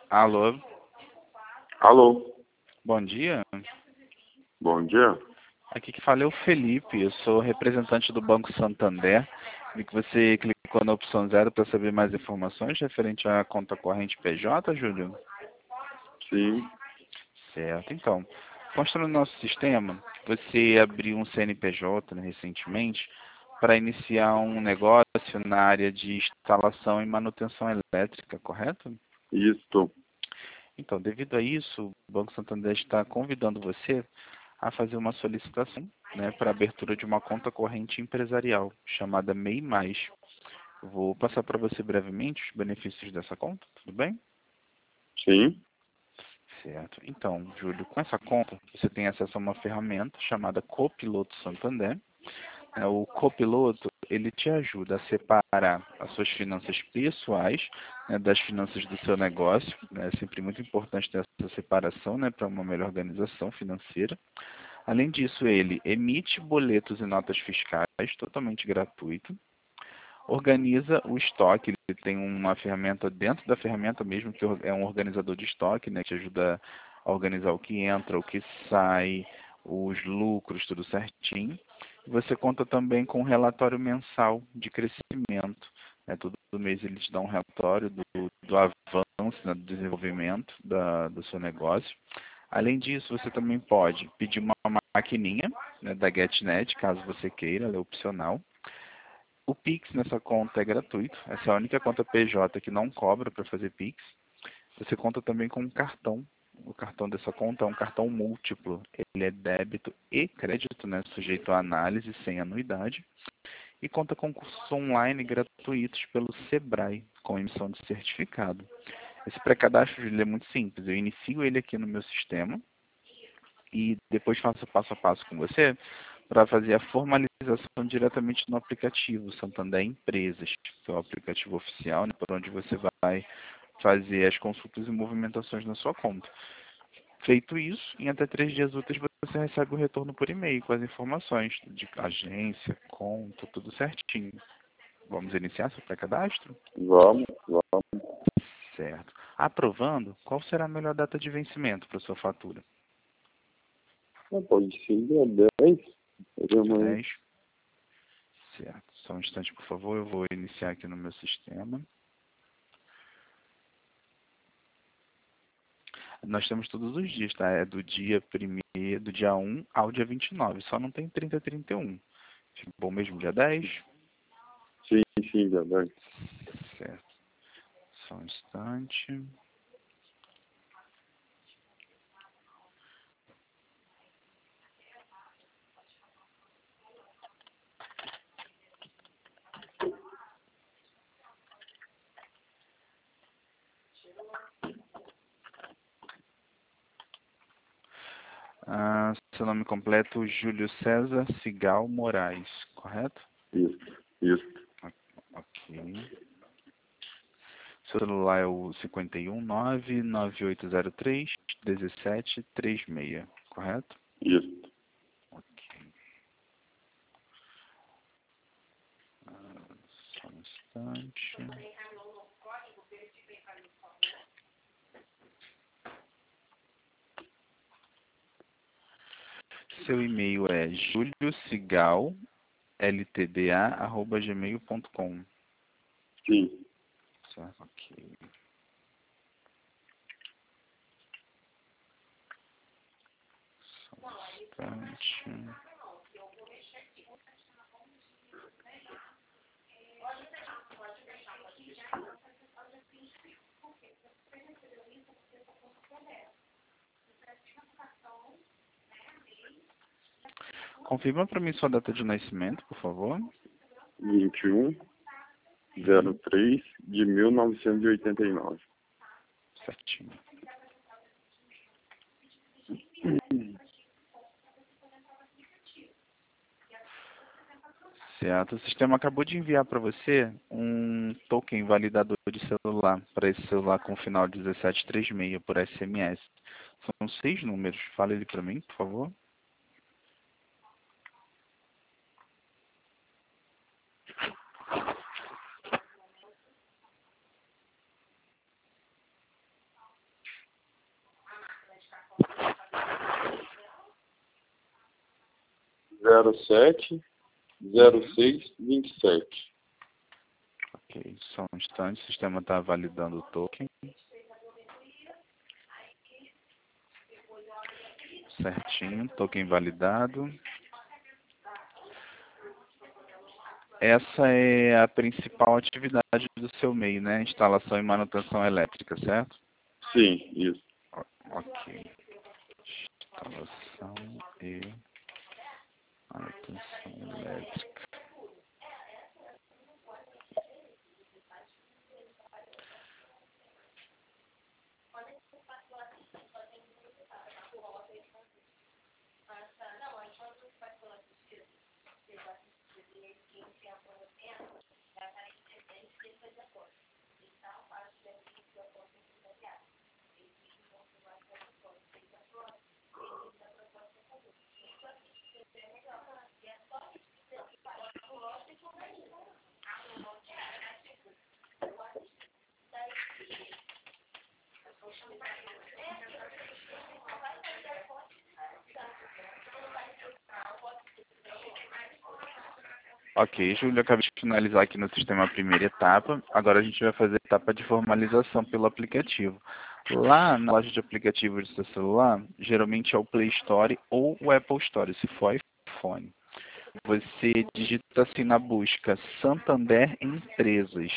Alô, Alô, bom dia. bom dia. Aqui que fala é o Felipe, eu sou representante do Banco Santander. Vi que você clicou na opção 0 para saber mais informações referente à conta corrente PJ, Júlio? Sim, Certo, então. Consta no nosso sistema, você abriu um CNPJ, né, recentemente para iniciar um negócio na área de instalação e manutenção elétrica, correto? isso. Então, devido a isso, o Banco Santander está convidando você a fazer uma solicitação, né, para a abertura de uma conta corrente empresarial chamada MEI Mais. Eu vou passar para você brevemente os benefícios dessa conta, tudo bem? Sim, Certo. Então, Júlio, com essa conta, você tem acesso a uma ferramenta chamada Copiloto Santander. O Copiloto, ele te ajuda a separar as suas finanças pessoais, né, das finanças do seu negócio. Né? É sempre muito importante ter essa separação, né, para uma melhor organização financeira. Além disso, ele emite boletos e notas fiscais totalmente gratuito, organiza o estoque, ele tem uma ferramenta dentro da ferramenta mesmo, que é um organizador de estoque, né, que ajuda a organizar o que entra, o que sai, os lucros, tudo certinho. Você conta também com um relatório mensal de crescimento. Né, todo mês ele te dá um relatório do avanço, né, do desenvolvimento do seu negócio. Além disso, você também pode pedir uma maquininha, né, da GetNet, caso você queira, ela é opcional. O Pix nessa conta é gratuito, essa é a única conta PJ que não cobra para fazer Pix. Você conta também com um cartão. O cartão dessa conta é um cartão múltiplo. Ele é débito e crédito, né, sujeito a análise sem anuidade. E conta com cursos online gratuitos pelo Sebrae, com emissão de certificado. Esse pré-cadastro ele é muito simples. Eu inicio ele aqui no meu sistema e depois faço passo a passo com você para fazer a formalização diretamente no aplicativo Santander Empresas, que é o aplicativo oficial, né, por onde você vai fazer as consultas e movimentações na sua conta. Feito isso, em até 3 dias úteis você recebe o retorno por e-mail com as informações de agência, conta, tudo certinho. Vamos iniciar seu pré-cadastro? vamos. Certo. Aprovando, qual será a melhor data de vencimento para sua fatura? Pode ser dia 10. Dia Amanhã. 10? Certo. Só um instante, por favor, eu vou iniciar aqui no meu sistema. Nós temos todos os dias, tá? É do dia 1º, do dia 1 ao dia 29. Só não tem 30 e 31. Fica bom mesmo dia 10? Sim, dia 10. Certo. Só um instante. Seu nome completo, Júlio César Cigal Moraes, correto? Isso. Ok. Seu celular é o 519-9803-1736, correto? Isso. Ok. Só um instante. Seu e-mail é juliocigal.ltda@gmail.com. Sim. Certo, ok. Só um instante. Confirma para mim sua data de nascimento, por favor. 21/03 de 1989. Certinho. Certo. O sistema acabou de enviar para você um token validador de celular, para esse celular com final 1736 por SMS. São 6 números. Fala ele para mim, por favor. 070627. Ok, só um instante, o sistema está validando o token. Certinho, token validado. Essa é a principal atividade do seu MEI, né? Instalação e manutenção elétrica, certo? Sim, isso. Ok. Instalação e manutenção elétrica. Ok, Júlio, acabei de finalizar aqui no sistema a primeira etapa. Agora a gente vai fazer a etapa de formalização pelo aplicativo. Lá na loja de aplicativos do seu celular, geralmente é o Play Store ou o Apple Store, se for iPhone. Você digita assim na busca Santander Empresas.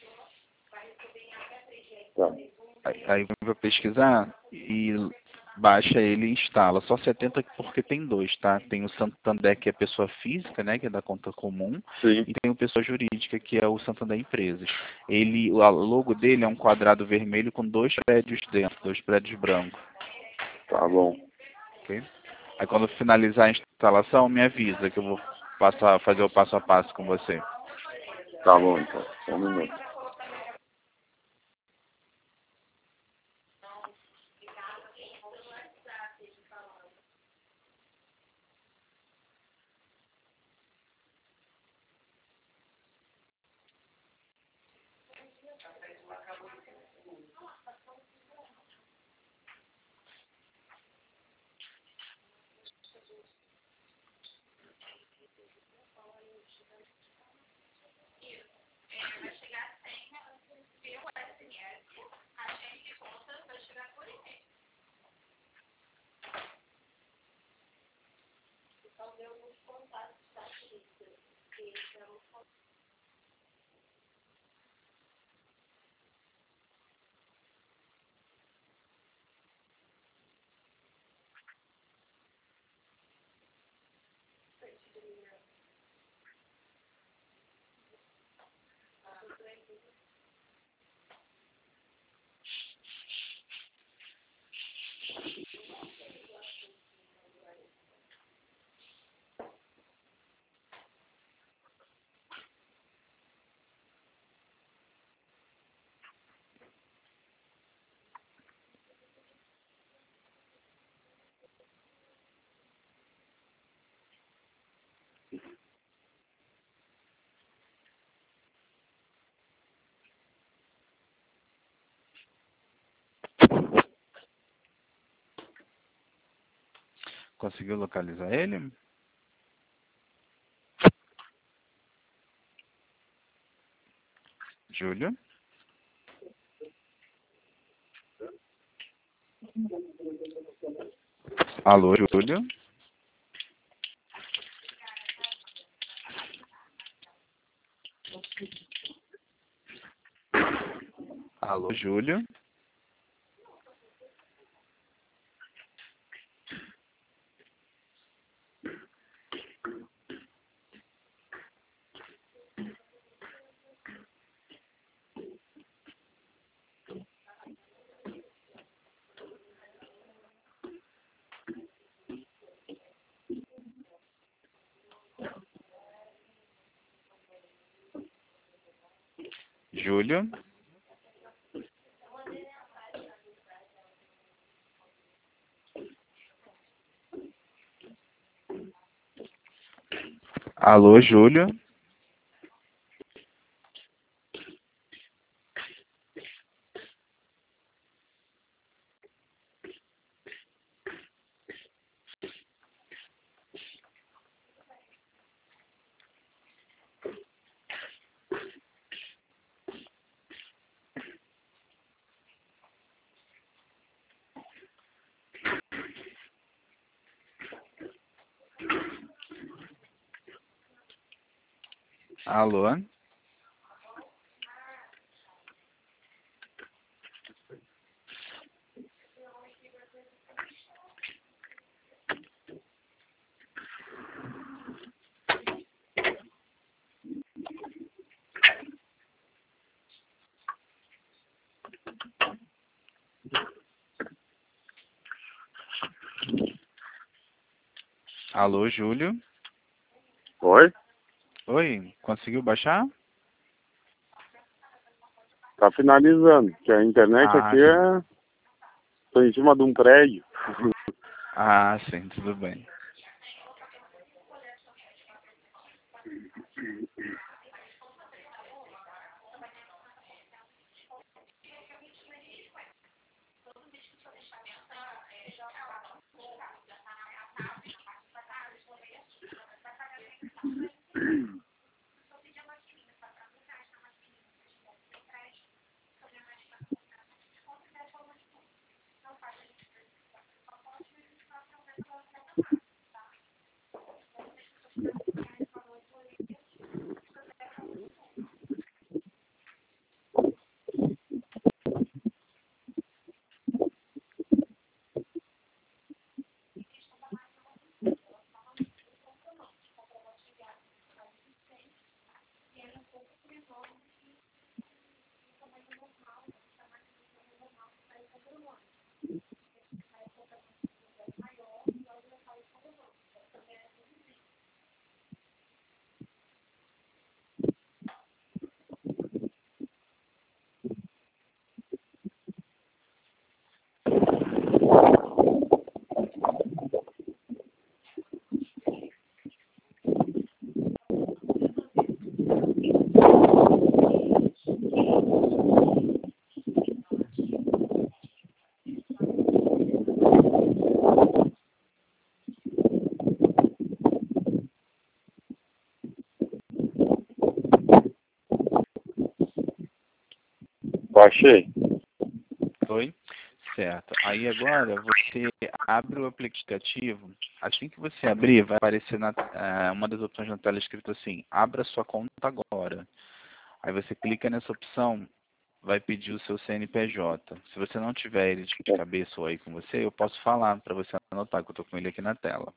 Tá. Aí vai pesquisar e baixa ele e instala. Só 70 porque tem dois, tá? Tem o Santander, que é pessoa física, né? Que é da conta comum. Sim, E tem o pessoa jurídica, que é o Santander Empresas. Ele, o logo dele é um quadrado vermelho com dois prédios dentro, dois prédios brancos. tá bom. Ok? Aí quando finalizar a instalação, me avisa que eu vou fazer o passo a passo com você. Tá bom, então. Só um minuto. Conseguiu localizar ele? Júlio? Alô, Júlio? Alô, Júlio? Júlio? Alô, Júlio? Alô? Alô, Júlio? Oi? Oi, conseguiu baixar? Tá finalizando, que a internet Ah, aqui é... Tô em cima de um prédio. ah, sim, tudo bem. Baixei. Oi? Certo. Aí agora você abre o aplicativo. Assim que você abrir, vai aparecer uma das opções na tela escrito assim, abra sua conta agora. Aí você clica nessa opção, vai pedir o seu CNPJ. Se você não tiver ele de cabeça ou aí com você, eu posso falar para você anotar, que eu estou com ele aqui na tela.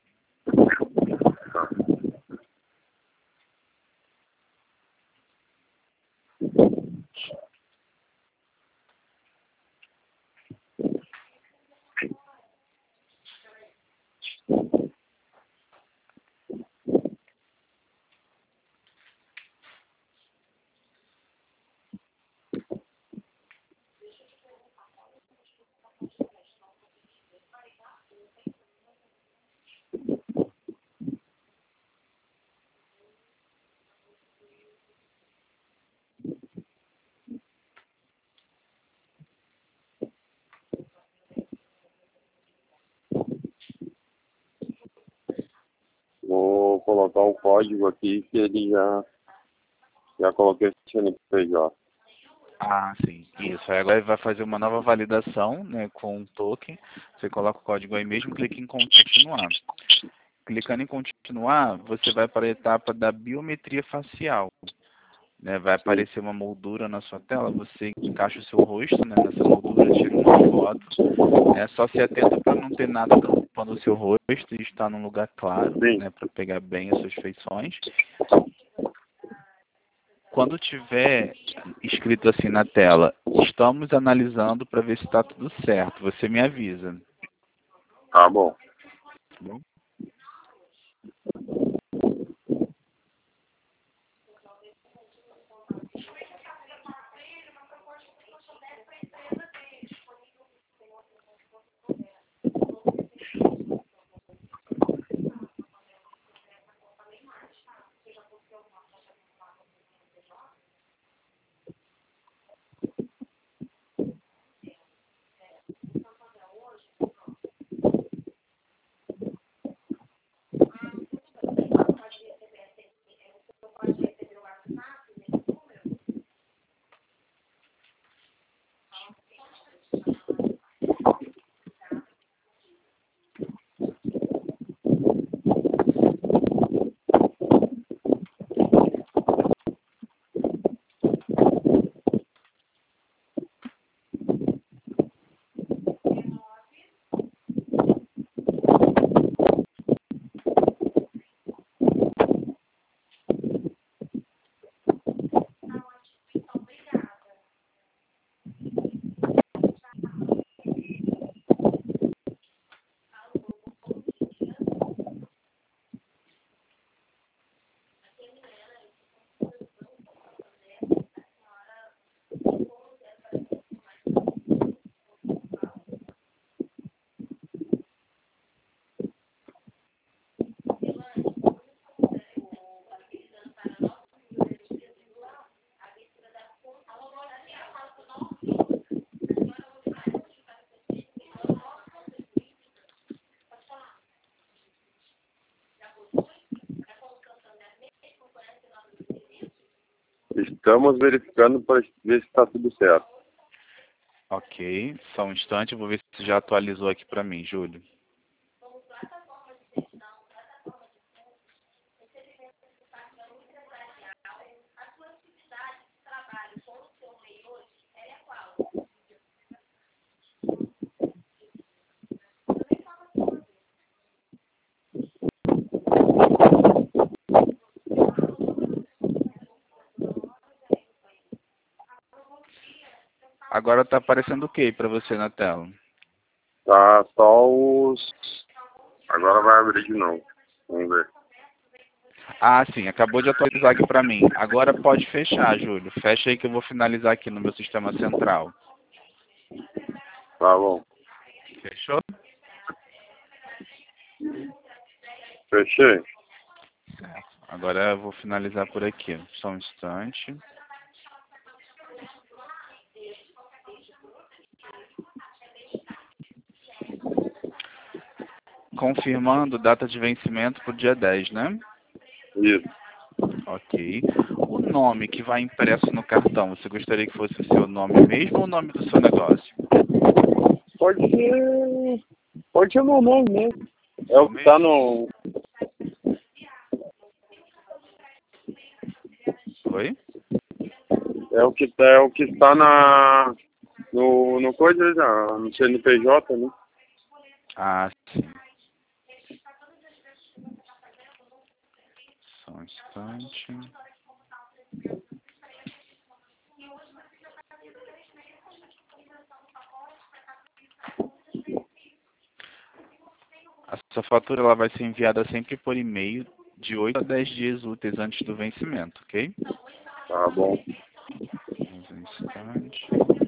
Vou colocar o código aqui que ele já coloquei o CNPJ. Ah, sim. Isso. Aí agora vai fazer uma nova validação, né, com um token. Você coloca o código aí mesmo, clica em continuar. Clicando em continuar, você vai para a etapa da biometria facial. Né, vai Sim. aparecer uma moldura na sua tela, você encaixa o seu rosto, né, nessa moldura, tira uma foto. Só se atenta para não ter nada tampando o seu rosto e estar num lugar claro, Sim. né, para pegar bem as suas feições. Quando tiver escrito assim na tela, estamos analisando para ver se está tudo certo, você me avisa. Tá bom. Tá bom? Estamos verificando para ver se está tudo certo. Ok, só um instante, eu vou ver se já atualizou aqui para mim, Júlio. Agora está aparecendo o que para você na tela? Tá só os... Agora vai abrir de novo. Vamos ver. Ah, sim, acabou de atualizar aqui para mim. Agora pode fechar, Júlio. Fecha aí que eu vou finalizar aqui no meu sistema central. Tá bom. Fechou? Fechei. Certo. Agora eu vou finalizar por aqui. Só um instante. Confirmando data de vencimento para o dia 10, né? Isso. Ok. O nome que vai impresso no cartão, você gostaria que fosse o seu nome mesmo ou o nome do seu negócio? Pode ser meu nome mesmo. É o que tá no... Oi? É o que está no coisa já, no CNPJ, né? Ah, sim. Só um instante. A sua fatura ela vai ser enviada sempre por e-mail de 8 a 10 dias úteis antes do vencimento, ok? Tá bom. Um instante.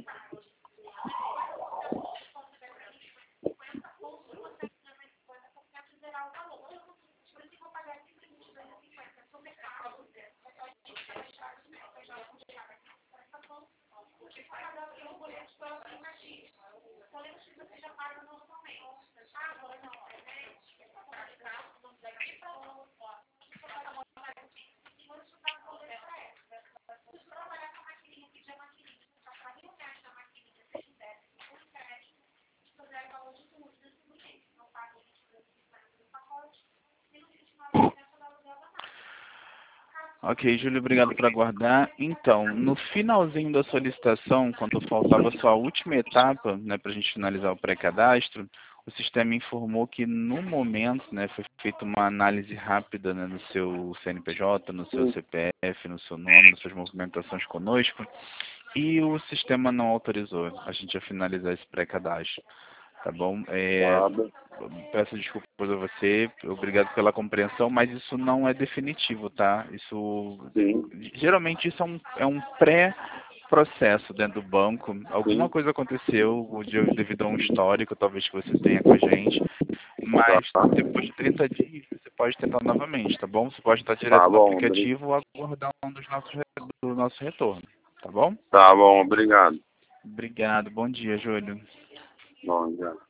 Ok, Júlio, obrigado por aguardar. Então, no finalzinho da solicitação, quando faltava só a última etapa, né, para a gente finalizar o pré-cadastro, o sistema informou que no momento, né, foi feita uma análise rápida, né, no seu CNPJ, no seu CPF, no seu nome, nas suas movimentações conosco, e o sistema não autorizou a gente a finalizar esse pré-cadastro. Tá bom? Nada. Peço desculpas a você, obrigado pela compreensão, mas isso não é definitivo, tá? Sim, Geralmente isso é um pré-processo dentro do banco. Alguma sim. coisa aconteceu devido a um histórico, talvez que você tenha com a gente, mas Tá, depois de 30 dias você pode tentar novamente, tá bom? Você pode estar tá direto no bom, aplicativo ou aguardar do nosso retorno, tá bom? tá bom, obrigado. Obrigado, bom dia, Júlio. Bom, já.